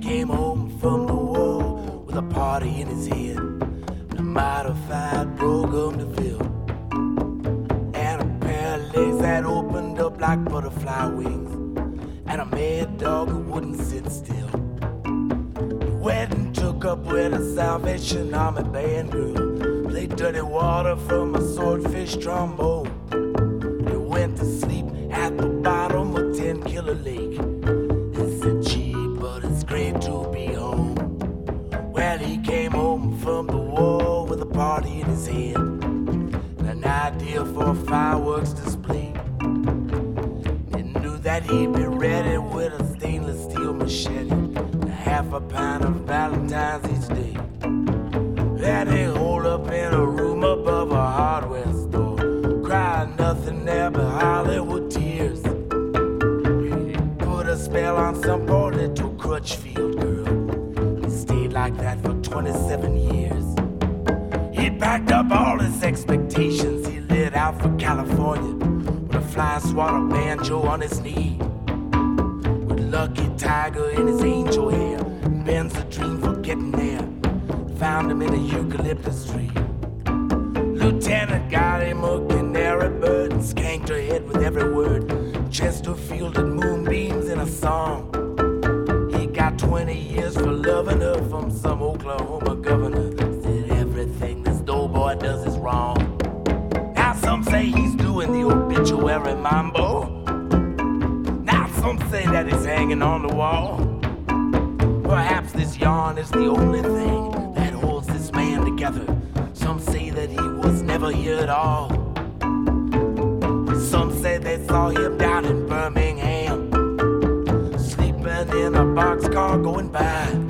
came home from the war with a party in his head and a modified program to fill, and a pair of legs that opened up like butterfly wings, and a mad dog who wouldn't sit still. The wedding took up with a Salvation Army band girl, played dirty water from a swordfish trombone. They went to sleep at the bottom of 10 Killer Lake. It's cheap, but it's great to be home. Well, he came home from the war with a party in his head and an idea for a fireworks display. He knew that he'd be ready with a stainless steel machete and a half a pound of Valentine's each day. That they hold up in a room above a hardware store, crying nothing there but Hollywood tears. He put a spell on some poor little Crutchfield girl. He stayed like that for 27 years. He packed up all his expectations. He lit out for California with a fly swatter banjo on his knee, with Lucky Tiger in his angel hair, and Ben's a dream for getting there. Found him in a eucalyptus tree. Lieutenant got him a canary bird and skanked her head with every word. Chesterfield and moonbeams in a song. He got 20 years for loving her from some Oklahoma governor. Said everything this doughboy does is wrong. Now some say he's doing the obituary mambo. Now some say that he's hanging on the wall. Perhaps this yarn is the only thing that holds this man together. Some say that he was never here at all. Some say they saw him down in Birmingham, sleeping in a boxcar going by.